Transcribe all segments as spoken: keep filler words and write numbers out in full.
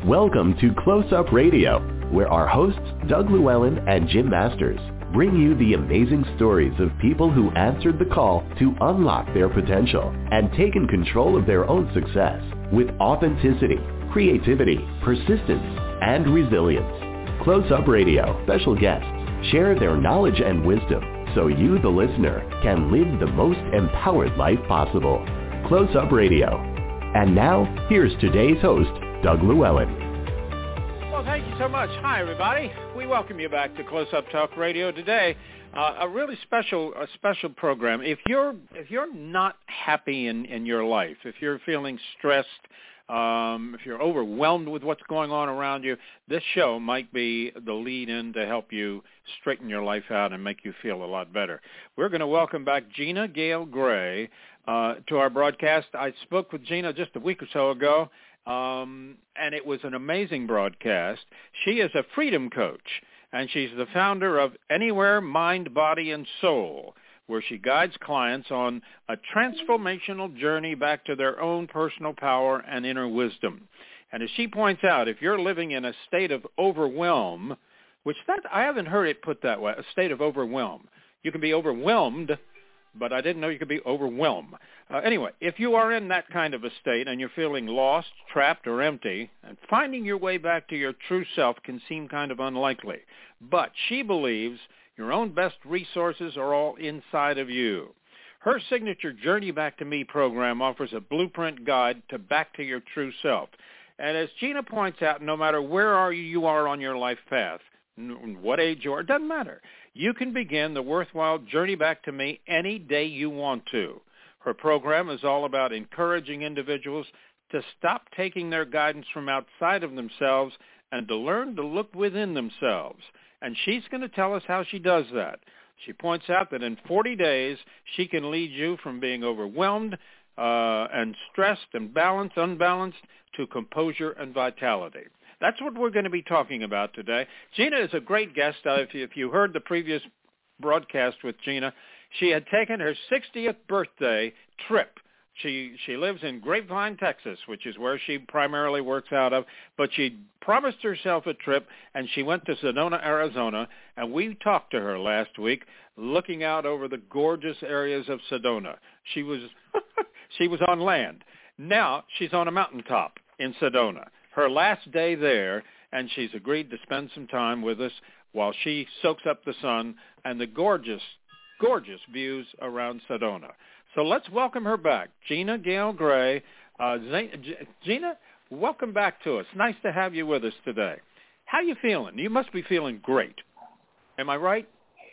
Welcome to Close Up Radio, where our hosts, Doug Llewellyn and Jim Masters, bring you the amazing stories of people who answered the call to unlock their potential and taken control of their own success with authenticity, creativity, persistence, and resilience. Close Up Radio special guests share their knowledge and wisdom so you, the listener, can live the most empowered life possible. Close Up Radio. And now, here's today's host, Doug Llewellyn. Well, thank you so much. Hi, everybody. We welcome you back to Close Up Talk Radio today. Uh, a really special, a special program. If you're if you're not happy in, in your life, if you're feeling stressed, um, if you're overwhelmed with what's going on around you, this show might be the lead-in to help you straighten your life out and make you feel a lot better. We're going to welcome back Gina Gale Gray uh, to our broadcast. I spoke with Gina just a week or so ago. Um, and it was an amazing broadcast. She is a freedom coach, and she's the founder of Anywhere Mind, Body, and Soul, where she guides clients on a transformational journey back to their own personal power and inner wisdom. And as she points out, if you're living in a state of overwhelm, which that I haven't heard it put that way, a state of overwhelm. You can be overwhelmed, but I didn't know you could be overwhelmed. Uh, anyway, if you are in that kind of a state and you're feeling lost, trapped, or empty, and finding your way back to your true self can seem kind of unlikely. But she believes your own best resources are all inside of you. Her signature Journey Back to Me program offers a blueprint guide to back to your true self. And as Gina points out, no matter where are you, you are on your life path, what age you are, it doesn't matter. You can begin the worthwhile journey back to me any day you want to. Her program is all about encouraging individuals to stop taking their guidance from outside of themselves and to learn to look within themselves. And she's going to tell us how she does that. She points out that in forty days, she can lead you from being overwhelmed uh, and stressed and balanced, unbalanced, to composure and vitality. That's what we're going to be talking about today. Gina is a great guest. Uh, if, you, if you heard the previous broadcast with Gina, she had taken her sixtieth birthday trip. She she lives in Grapevine, Texas, which is where she primarily works out of, but she promised herself a trip, and she went to Sedona, Arizona, and we talked to her last week looking out over the gorgeous areas of Sedona. She was she was on land. Now she's on a mountaintop in Sedona. Her last day there, and she's agreed to spend some time with us while she soaks up the sun and the gorgeous, gorgeous views around Sedona. So let's welcome her back, Gina Gale Gray. Uh, Gina, welcome back to us. Nice to have you with us today. How you feeling? You must be feeling great. Am I right?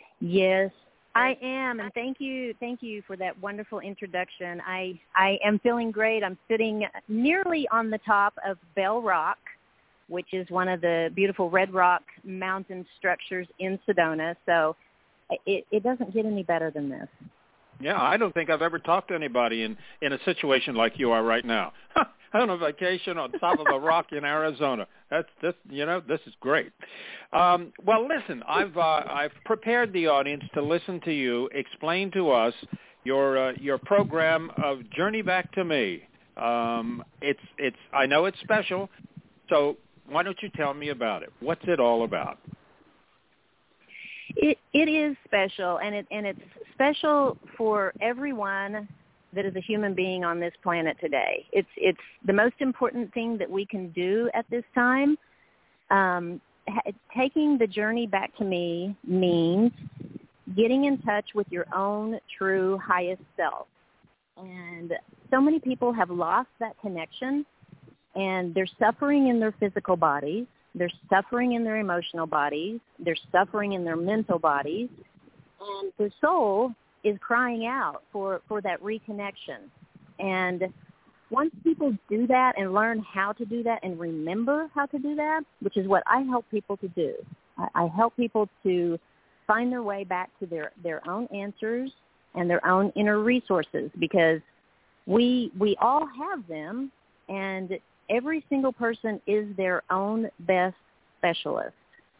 Yes, I am, and thank you, thank you for that wonderful introduction. I, I am feeling great. I'm sitting nearly on the top of Bell Rock, which is one of the beautiful red rock mountain structures in Sedona. So it, it doesn't get any better than this. Yeah, I don't think I've ever talked to anybody in, in a situation like you are right now. On a vacation on top of a rock in Arizona. That's this, you know, this is great. Um, well, listen, I've uh, I've prepared the audience to listen to you explain to us your uh, your program of Journey Back to Me. Um, it's it's I know it's special, so why don't you tell me about it? What's it all about? It it is special, and it and it's special for everyone that is a human being on this planet today. It's it's the most important thing that we can do at this time. Um, ha- taking the journey back to me means getting in touch with your own true highest self. And so many people have lost that connection, and they're suffering in their physical bodies. They're suffering in their emotional bodies. They're suffering in their mental bodies. And their soul is crying out for, for that reconnection. And once people do that and learn how to do that and remember how to do that, which is what I help people to do, I, I help people to find their way back to their, their own answers and their own inner resources, because we we all have them, and every single person is their own best specialist.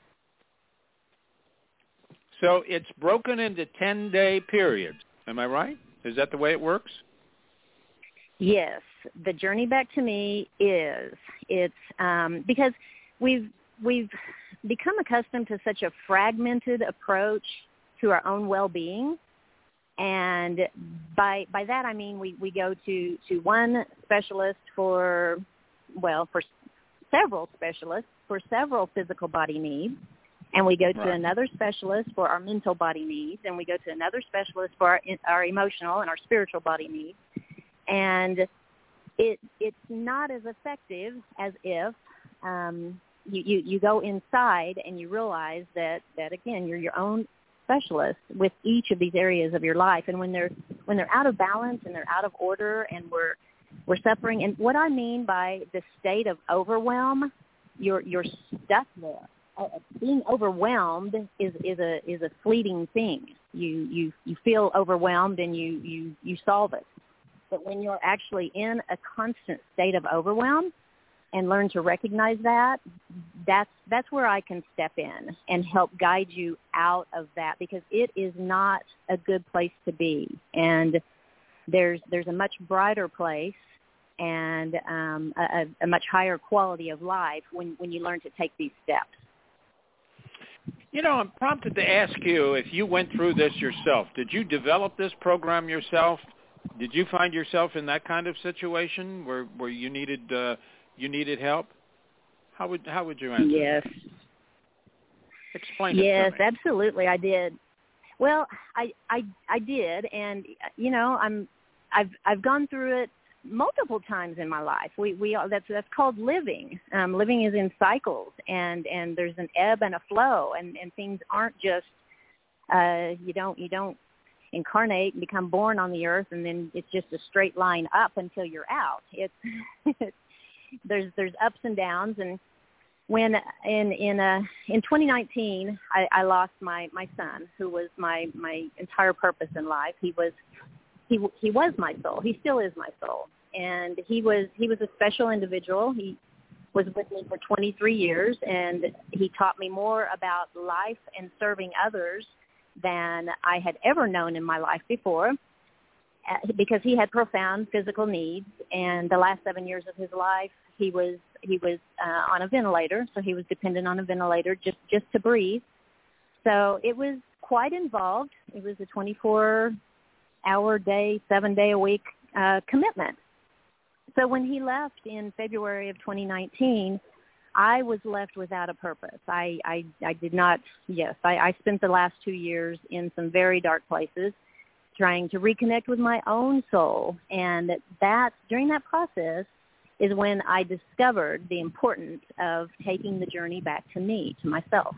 So it's broken into ten-day periods. Am I right? Is that the way it works? Yes, the journey back to me is it's um, because we've we've become accustomed to such a fragmented approach to our own well-being, and by by that I mean we, we go to, to one specialist for well for several specialists for several physical body needs, and we go to right. another specialist for our mental body needs, and we go to another specialist for our our emotional and our spiritual body needs. And it it's not as effective as if um, you, you, you go inside and you realize that, that, again, you're your own specialist with each of these areas of your life. And when they're when they're out of balance and they're out of order and we're we're suffering, and what I mean by the state of overwhelm, you're you're stuck there. Uh, being overwhelmed is, is a is a fleeting thing. You you you feel overwhelmed and you, you, you solve it. But when you're actually in a constant state of overwhelm and learn to recognize that, that's that's where I can step in and help guide you out of that, because it is not a good place to be. And there's there's a much brighter place and um, a, a much higher quality of life when, when you learn to take these steps. You know, I'm prompted to ask you if you went through this yourself. Did you develop this program yourself? Did you find yourself in that kind of situation where, where you needed uh, you needed help? How would how would you answer? Yes. Explain yes, it to me. Yes, absolutely, I did. Well, I, I I did, and you know, I'm I've I've gone through it multiple times in my life. We we all, that's that's called living. Um, living is in cycles, and, and there's an ebb and a flow, and, and things aren't just uh, you don't you don't. incarnate and become born on the earth, and then it's just a straight line up until you're out. It's, it's there's there's ups and downs, and when in in uh, in twenty nineteen, I, I lost my, my son, who was my, my entire purpose in life. He was he he was my soul. He still is my soul, and he was he was a special individual. He was with me for twenty-three years, and he taught me more about life and serving others than I had ever known in my life before, because he had profound physical needs, and the last seven years of his life he was he was uh, on a ventilator, so he was dependent on a ventilator just, just to breathe. So it was quite involved. It was a twenty-four hour day, seven day a week uh, commitment. So when he left in February of twenty nineteen, I was left without a purpose. I, I, I did not, yes, I, I spent the last two years in some very dark places trying to reconnect with my own soul. And that, during that process is when I discovered the importance of taking the journey back to me, to myself.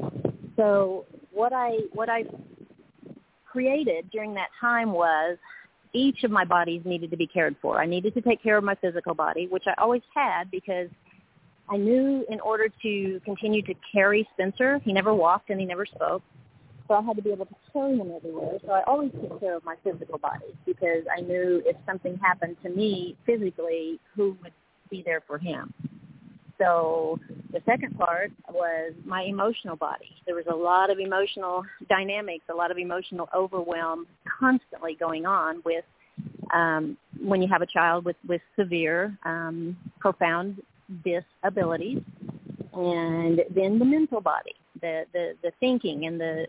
So what I, what I created during that time was each of my bodies needed to be cared for. I needed to take care of my physical body, which I always had, because I knew in order to continue to carry Spencer, he never walked and he never spoke, so I had to be able to carry him everywhere. So I always took care of my physical body, because I knew if something happened to me physically, who would be there for him. So the second part was my emotional body. There was a lot of emotional dynamics, a lot of emotional overwhelm constantly going on with um, when you have a child with, with severe, um, profound disabilities, and then the mental body, the, the, the thinking and the,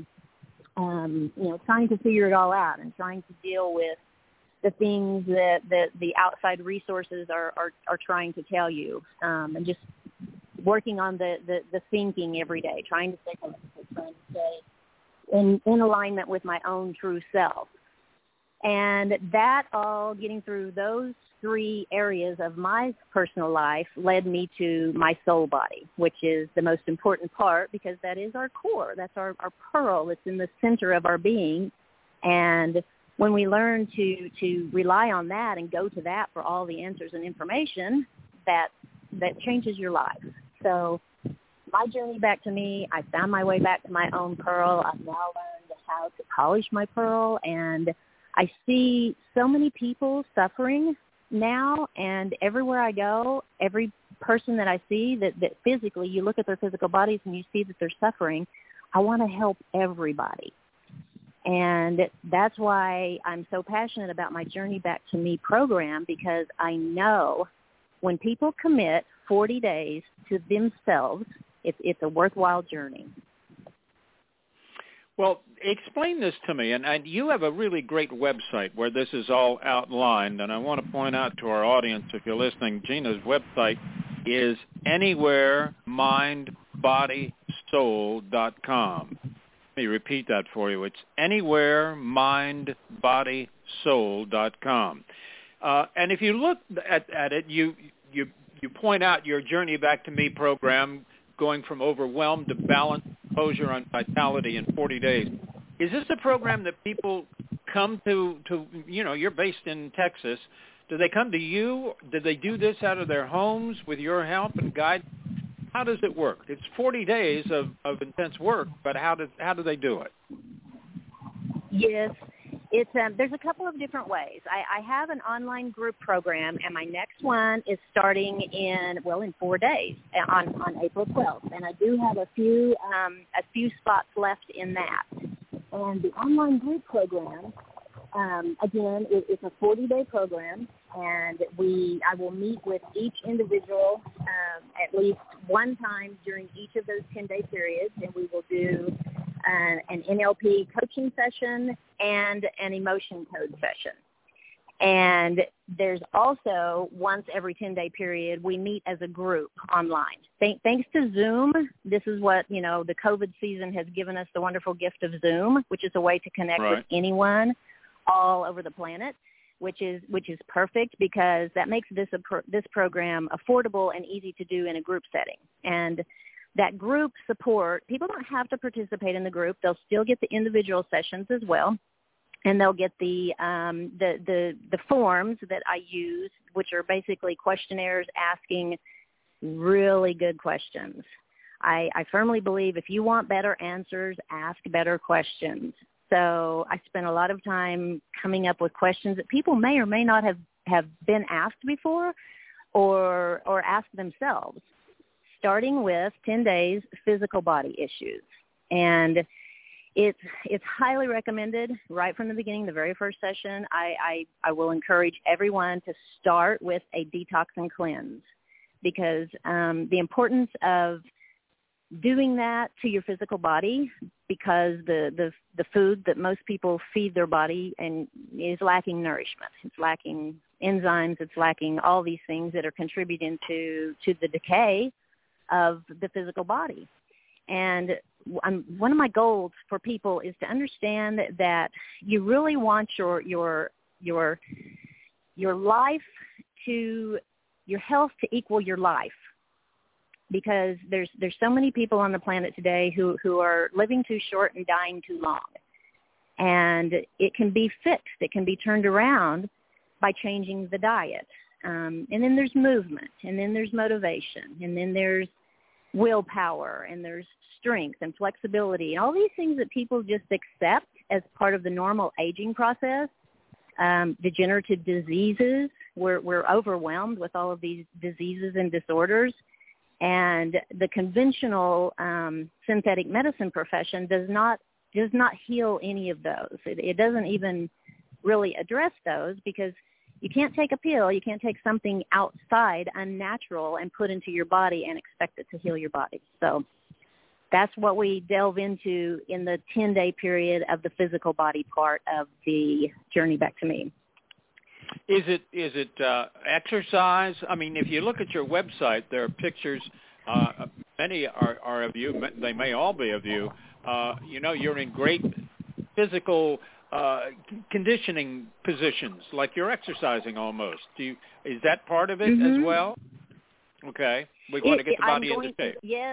um, you know, trying to figure it all out and trying to deal with the things that, that the outside resources are, are, are trying to tell you, um, and just working on the, the, the thinking every day, trying to stay holistic, trying to stay in, in alignment with my own true self. And that all, getting through those three areas of my personal life, led me to my soul body, which is the most important part, because that is our core. That's our, our pearl. It's in the center of our being. And when we learn to, to rely on that and go to that for all the answers and information, that that changes your life. So my journey back to me, I found my way back to my own pearl. I've now learned how to polish my pearl, and I see so many people suffering now, and everywhere I go, every person that I see that, that physically, you look at their physical bodies and you see that they're suffering, I want to help everybody. And that's why I'm so passionate about my Journey Back to Me program, because I know when people commit forty days to themselves, it's, it's a worthwhile journey. Well, explain this to me, and, and you have a really great website where this is all outlined, and I want to point out to our audience, if you're listening, Gina's website is anywhere mind body soul dot com. Let me repeat that for you. It's anywhere mind body soul dot com. Uh, and if you look at, at it, you, you, you point out your Journey Back to Me program, going from overwhelmed to balance, composure, and vitality in forty days. Is this a program that people come to, to, you know, you're based in Texas. Do they come to you? Do they do this out of their homes with your help and guide? How does it work? It's forty days of, of intense work, but how do, how do they do it? Yes. It's um, there's a couple of different ways. I, I have an online group program, and my next one is starting in well in four days on, on April twelfth, and I do have a few um, a few spots left in that. And the online group program, um, again, it, it's a forty-day program, and we I will meet with each individual um, at least one time during each of those ten-day periods, and we will do Uh, an N L P coaching session and an emotion code session. And there's also, once every ten-day period, we meet as a group online. Th- thanks to Zoom, this is what, you know, the COVID season has given us the wonderful gift of Zoom, which is a way to connect right. with anyone all over the planet, which is which is perfect because that makes this a pro- this program affordable and easy to do in a group setting. And that group support, people don't have to participate in the group. They'll still get the individual sessions as well, and they'll get the um, the, the the forms that I use, which are basically questionnaires asking really good questions. I, I firmly believe if you want better answers, ask better questions. So I spend a lot of time coming up with questions that people may or may not have, have been asked before or or asked themselves, starting with ten days physical body issues. And it's it's highly recommended right from the beginning, the very first session. I, I, I will encourage everyone to start with a detox and cleanse, because um, the importance of doing that to your physical body, because the, the, the food that most people feed their body and is lacking nourishment. It's lacking enzymes. It's lacking all these things that are contributing to, to the decay of the physical body. And um, one of my goals for people is to understand that you really want your your your your life to your health to equal your life, because there's there's so many people on the planet today who, who are living too short and dying too long. And it can be fixed. It can be turned around by changing the diet. Um, and then there's movement, and then there's motivation, and then there's willpower, and there's strength and flexibility, and all these things that people just accept as part of the normal aging process. Um, degenerative diseases, we're, we're overwhelmed with all of these diseases and disorders, and the conventional um, synthetic medicine profession does not does not heal any of those. It, it doesn't even really address those, because you can't take a pill, you can't take something outside, unnatural, and put into your body and expect it to heal your body. So that's what we delve into in the ten-day period of the physical body part of the Journey Back to Me. Is it is it uh, exercise? I mean, if you look at your website, there are pictures. Uh, many are, are of you. They may all be of you. Uh, you know, you're in great physical uh, conditioning positions, like you're exercising almost. Do you, is that part of it mm-hmm. as well? Okay. We're going it, to get the body into shape. Yes.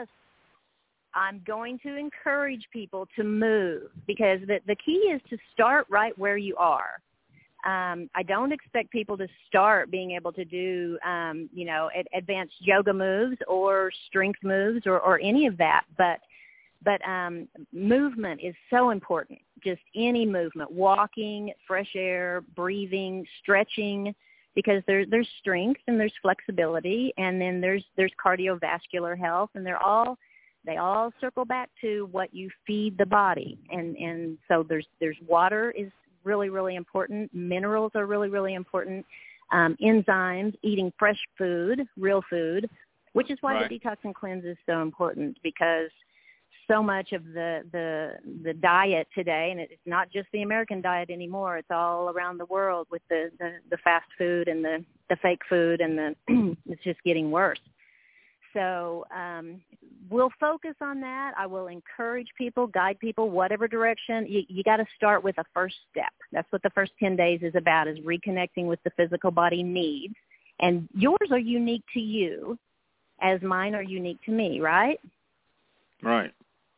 I'm going to encourage people to move, because the, the key is to start right where you are. Um, I don't expect people to start being able to do, um, you know, ad- advanced yoga moves or strength moves or, or any of that. But but um, movement is so important. Just any movement, walking, fresh air, breathing, stretching, because there's there's strength and there's flexibility, and then there's there's cardiovascular health, and they're all They all circle back to what you feed the body. And, and so there's, there's water is really, really important. Minerals are really, really important. Um, enzymes, eating fresh food, real food, which is why right. the detox and cleanse is so important, because so much of the, the the diet today, and it's not just the American diet anymore, it's all around the world with the, the, the fast food and the, the fake food, and the it's just getting worse. So um, we'll focus on that. I will encourage people, guide people, whatever direction. You, you got to start with a first step. That's what the first ten days is about, is reconnecting with the physical body needs. And yours are unique to you, as mine are unique to me, right? Right.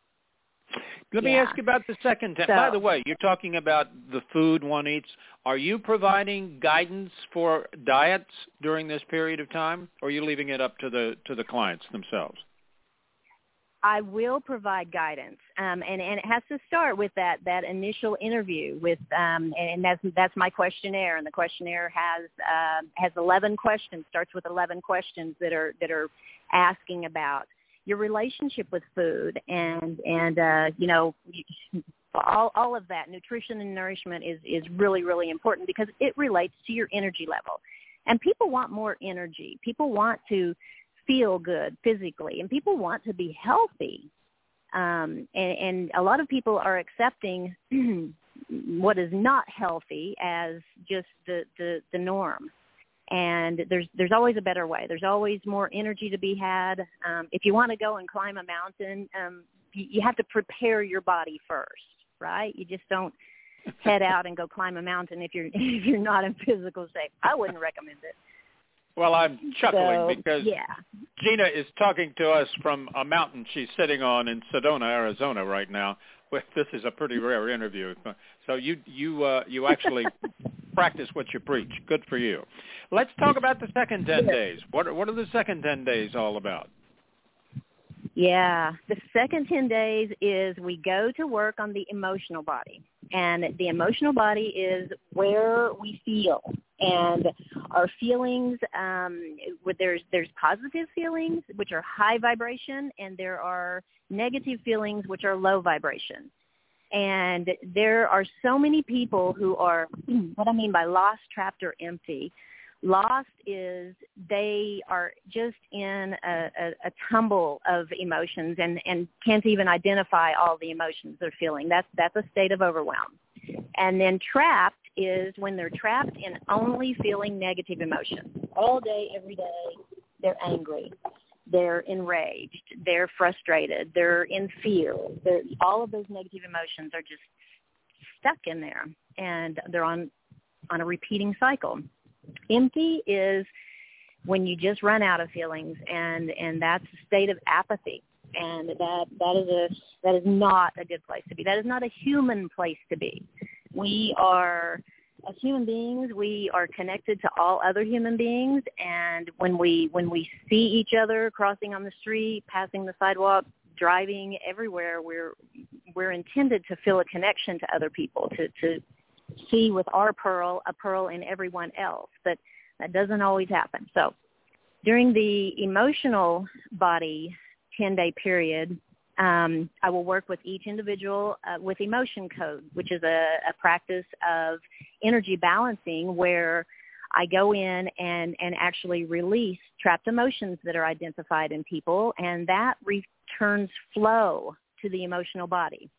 Let me yeah. ask you about the second ten. So, By the way, you're talking about the food one eats. Are you providing guidance for diets during this period of time, or are you leaving it up to the to the clients themselves? I will provide guidance, um, and, and it has to start with that, that initial interview with, um, and that's that's my questionnaire, and the questionnaire has uh, has eleven questions. Starts with eleven questions that are that are asking about your relationship with food, and and uh, you know, all all of that. Nutrition and nourishment is is really really important, because it relates to your energy level, and people want more energy. People want to feel good physically, and people want to be healthy. Um, and, and a lot of people are accepting what is not healthy as just the, the, the norm. And there's there's always a better way. There's always more energy to be had. Um, if you want to go and climb a mountain, um, you, you have to prepare your body first, right? You just don't head out and go climb a mountain if you're if you're not in physical shape. I wouldn't recommend it. Well, I'm chuckling so, because yeah. Gina is talking to us from a mountain she's sitting on in Sedona, Arizona right now. This is a pretty rare interview. So you you uh, you actually practice what you preach. Good for you. Let's talk about the second ten days. What are, what are the second ten days all about? Yeah, the second ten days is we go to work on the emotional body. And the emotional body is where we feel. And our feelings, um, there's there's positive feelings, which are high vibration, and there are negative feelings, which are low vibration. And there are so many people who are, what I mean by lost, trapped, or empty. Lost is they are just in a, a, a tumble of emotions and, and can't even identify all the emotions they're feeling. That's that's a state of overwhelm. And then trapped is when they're trapped in only feeling negative emotions. All day, every day, they're angry. They're enraged. They're frustrated. They're in fear. They're, all of those negative emotions are just stuck in there, and they're on, on a repeating cycle. Empty is when you just run out of feelings, and, and that's a state of apathy. And that, that is a that is not a good place to be. That is not a human place to be. We are, as human beings, we are connected to all other human beings, and when we when we see each other crossing on the street, passing the sidewalk, driving everywhere, we're we're intended to feel a connection to other people, to, to see with our pearl a pearl in everyone else. But that doesn't always happen. So during the emotional body ten-day period, um, I will work with each individual uh, with emotion code, which is a, a practice of energy balancing where I go in and, and actually release trapped emotions that are identified in people, and that returns flow to the emotional body.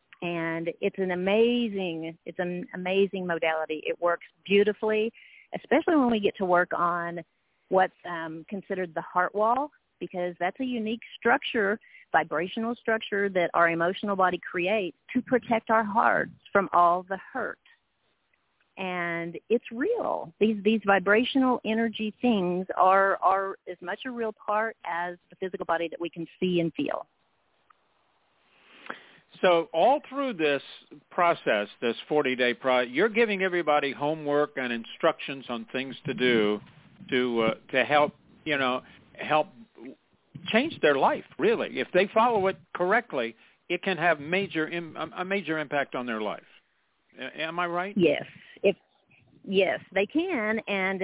And it's an amazing, it's an amazing modality. It works beautifully, especially when we get to work on what's um, considered the heart wall, because that's a unique structure, vibrational structure that our emotional body creates to protect our hearts from all the hurt. And it's real. These these vibrational energy things are, are as much a real part as the physical body that we can see and feel. So all through this process, this forty-day process, you're giving everybody homework and instructions on things to do to uh, to help, you know, help change their life, really. If they follow it correctly, it can have major Im- a major impact on their life. Am I right? Yes. If yes, they can, and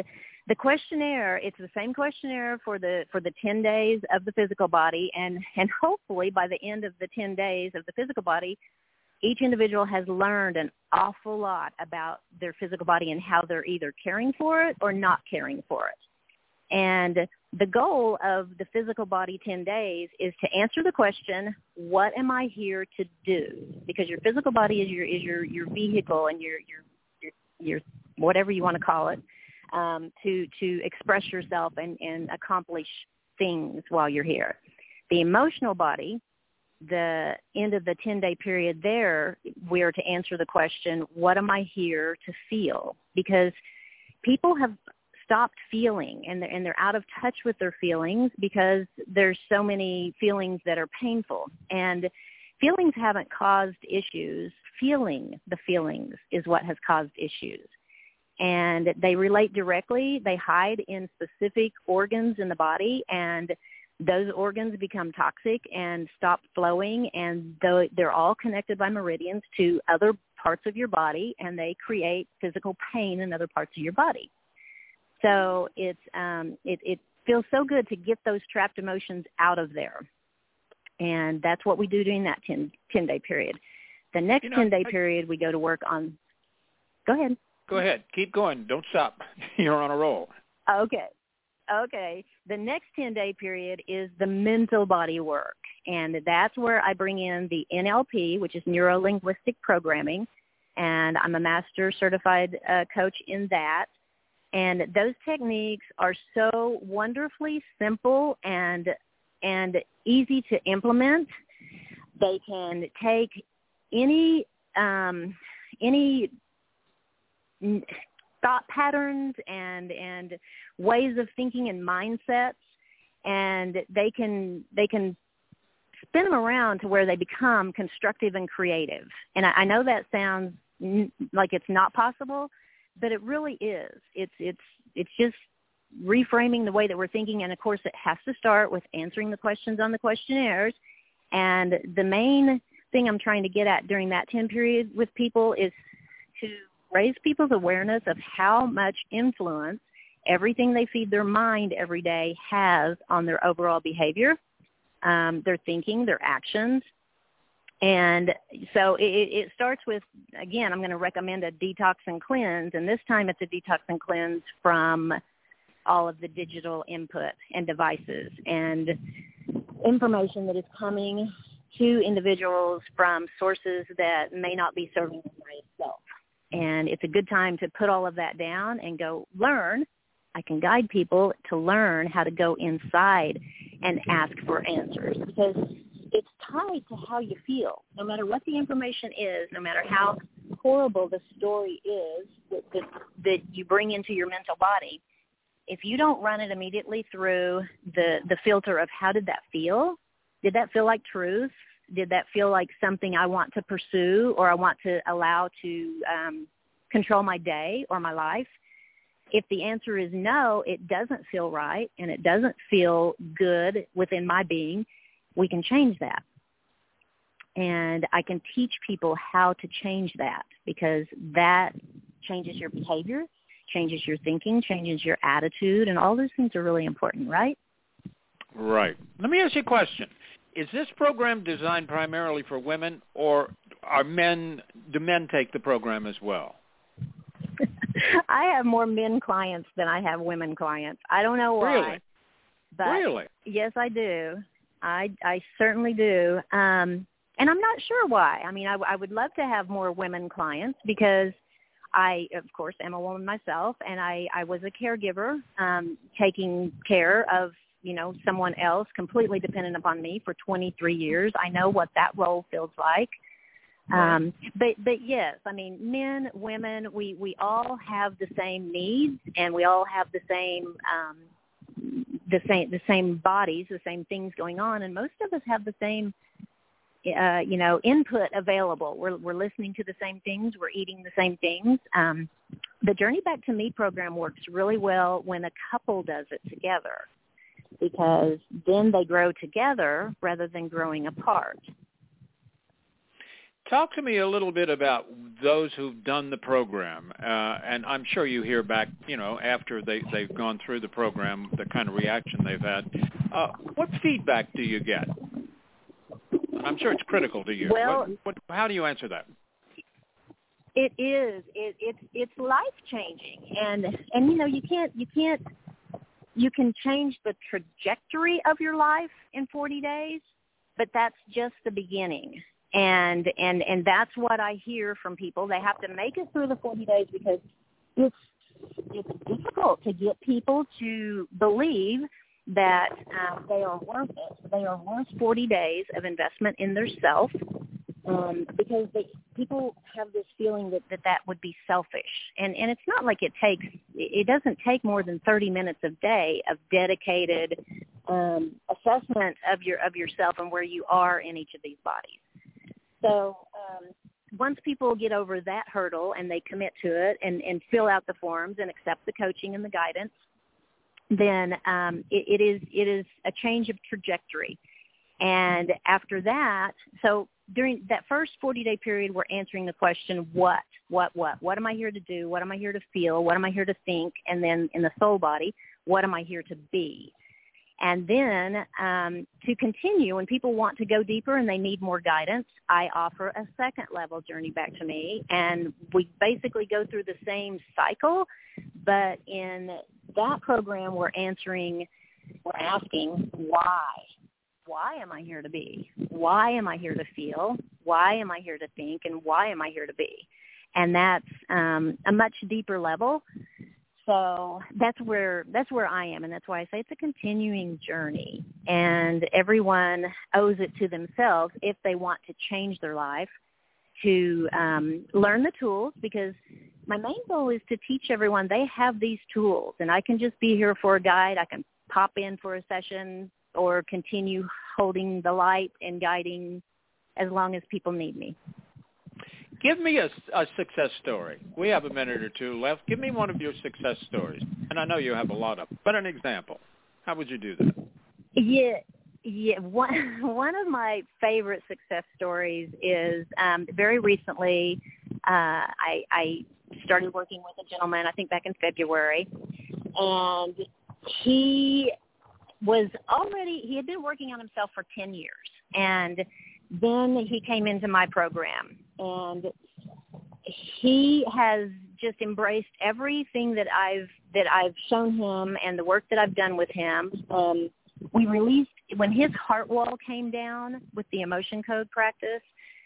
the questionnaire, it's the same questionnaire for the for the ten days of the physical body, and, and hopefully by the end of the ten days of the physical body, each individual has learned an awful lot about their physical body and how they're either caring for it or not caring for it. And the goal of the physical body ten days is to answer the question, what am I here to do? Because your physical body is your is your, your vehicle and your, your your your whatever you want to call it, um, to to express yourself and, and accomplish things while you're here. The emotional body, the end of the ten-day period there, we're to answer the question, what am I here to feel? Because people have stopped feeling, and they're, and they're out of touch with their feelings because there's so many feelings that are painful. And feelings haven't caused issues. Feeling the feelings is what has caused issues. And they relate directly. They hide in specific organs in the body, and those organs become toxic and stop flowing, and they're all connected by meridians to other parts of your body, and they create physical pain in other parts of your body. So it's um, it, it feels so good to get those trapped emotions out of there, and that's what we do during that ten, ten-day period. The next you know, ten-day I, period, we go to work on – go ahead. Go ahead. Keep going. Don't stop. You're on a roll. Okay. Okay. The next ten-day period is the mental body work, and that's where I bring in the N L P, which is Neuro-Linguistic Programming, and I'm a master certified uh, coach in that. And those techniques are so wonderfully simple and and easy to implement. They can take any um, any thought patterns and and ways of thinking and mindsets, and they can they can spin them around to where they become constructive and creative. And I, I know that sounds n- like it's not possible, but it really is. It's it's it's just reframing the way that we're thinking, and of course it has to start with answering the questions on the questionnaires. And the main thing I'm trying to get at during that ten period with people is to raise people's awareness of how much influence everything they feed their mind every day has on their overall behavior, um, their thinking, their actions. And so it, it starts with, again, I'm going to recommend a detox and cleanse, and this time it's a detox and cleanse from all of the digital input and devices and information that is coming to individuals from sources that may not be serving them myself. And it's a good time to put all of that down and go learn. I can guide people to learn how to go inside and ask for answers, because it's tied to how you feel. No matter what the information is, no matter how horrible the story is that, that, that you bring into your mental body, if you don't run it immediately through the, the filter of how did that feel? Did that feel like truth? Did that feel like something I want to pursue or I want to allow to um, control my day or my life? If the answer is no, it doesn't feel right and it doesn't feel good within my being, we can change that. And I can teach people how to change that, because that changes your behavior, changes your thinking, changes your attitude, and all those things are really important, right? Right. Let me ask you a question. Is this program designed primarily for women, or are men, do men take the program as well? I have more men clients than I have women clients. I don't know why. Really? But really? Yes, I do. I, I certainly do. Um, and I'm not sure why. I mean, I, I would love to have more women clients because I, of course, am a woman myself, and I, I was a caregiver, um, taking care of, you know, someone else completely dependent upon me for twenty-three years. I know what that role feels like. Um, but, but yes, I mean, men, women, we, we all have the same needs, and we all have the same, um, the same, the same bodies, the same things going on. And most of us have the same, uh, you know, input available. We're, we're listening to the same things. We're eating the same things. Um, the Journey Back to Me program works really well when a couple does it together, because then they grow together rather than growing apart. Talk to me a little bit about those who've done the program, uh, and I'm sure you hear back, you know, after they, they've gone through the program, the kind of reaction they've had. Uh, what feedback do you get? I'm sure it's critical to you. Well, what, what, how do you answer that? It is. It, it's it's life changing, and and you know you can't you can't you can change the trajectory of your life in forty days, but that's just the beginning. And and and that's what I hear from people. They have to make it through the forty days because it's it's difficult to get people to believe that um, they are worth it. They are worth forty days of investment in their self, um, because they, people have this feeling that, that that would be selfish. And and it's not like it takes. It doesn't take more than thirty minutes a day of dedicated um, assessment of your of yourself and where you are in each of these bodies. So um, once people get over that hurdle and they commit to it and, and fill out the forms and accept the coaching and the guidance, then um, it, it is it is a change of trajectory. And after that, so during that first forty-day period, we're answering the question, what, what, what? What am I here to do? What am I here to feel? What am I here to think? And then in the soul body, what am I here to be? And then um, to continue, when people want to go deeper and they need more guidance, I offer a second level Journey Back to Me. And we basically go through the same cycle, but in that program we're answering, we're asking why. Why am I here to be? Why am I here to feel? Why am I here to think? And why am I here to be? And that's um, a much deeper level. So that's where that's where I am, and that's why I say it's a continuing journey, and everyone owes it to themselves if they want to change their life, to um, learn the tools, because my main goal is to teach everyone they have these tools, and I can just be here for a guide. I can pop in for a session or continue holding the light and guiding as long as people need me. Give me a, a success story. We have a minute or two left. Give me one of your success stories. And I know you have a lot of them, but an example. How would you do that? Yeah, yeah. One, one of my favorite success stories is um, very recently uh, I, I started working with a gentleman, I think back in February, and he was already, he had been working on himself for ten years. And then he came into my program, and he has just embraced everything that I've that I've shown him and the work that I've done with him. Um, we released, when his heart wall came down with the emotion code practice,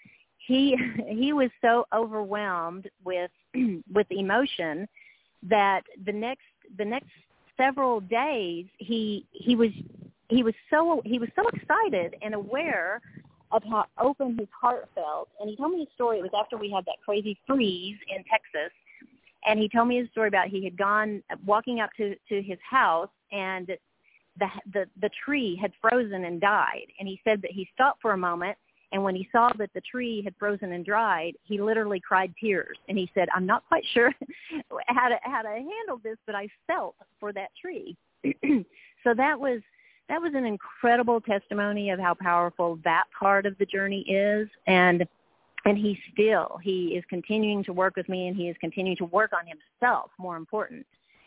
he he was so overwhelmed with with emotion that the next the next several days he he was he was so he was so excited and aware of how open his heart felt. And he told me a story. It was after we had that crazy freeze in Texas. And he told me a story about he had gone walking up to, to his house, and the, the the tree had frozen and died. And he said that he stopped for a moment, and when he saw that the tree had frozen and dried, he literally cried tears. And he said, I'm not quite sure how to how to handle this, but I felt for that tree. So that was That was an incredible testimony of how powerful that part of the journey is. And and he still, he is continuing to work with me, and he is continuing to work on himself, more important.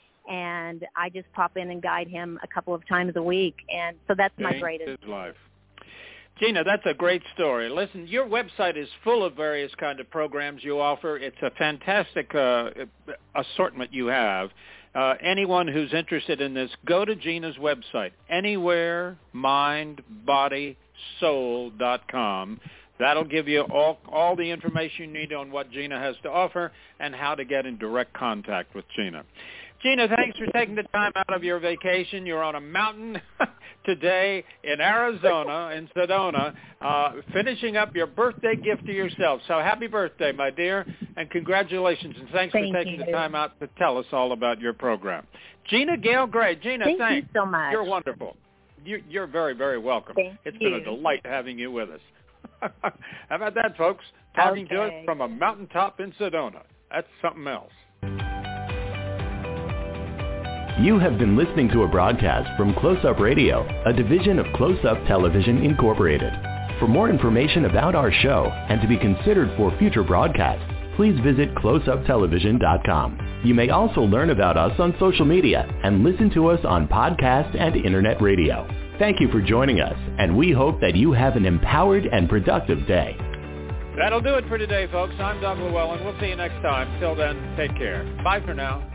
And I just pop in and guide him a couple of times a week. And so that's my greatest. His life. Gina, that's a great story. Listen, your website is full of various kind of programs you offer. It's a fantastic uh, assortment you have. Uh, anyone who's interested in this, go to Gina's website, anywhere mind body soul dot com. That'll give you all, all the information you need on what Gina has to offer and how to get in direct contact with Gina. Gina, thanks for taking the time out of your vacation. You're on a mountain today in Arizona, in Sedona, uh, finishing up your birthday gift to yourself. So happy birthday, my dear, and congratulations, and thanks Thank for taking you. the time out to tell us all about your program. Gina Gail Gray. Gina, Thank thanks. you so much. You're wonderful. You, you're very, very welcome. Thank It's you. been a delight having you with us. How about that, folks? Talking okay. to us from a mountaintop in Sedona. That's something else. You have been listening to a broadcast from Close Up Radio, a division of Close Up Television Incorporated. For more information about our show and to be considered for future broadcasts, please visit close up television dot com. You may also learn about us on social media and listen to us on podcast and internet radio. Thank you for joining us, and we hope that you have an empowered and productive day. That'll do it for today, folks. I'm Doug Llewellyn. We'll see you next time. Till then, take care. Bye for now.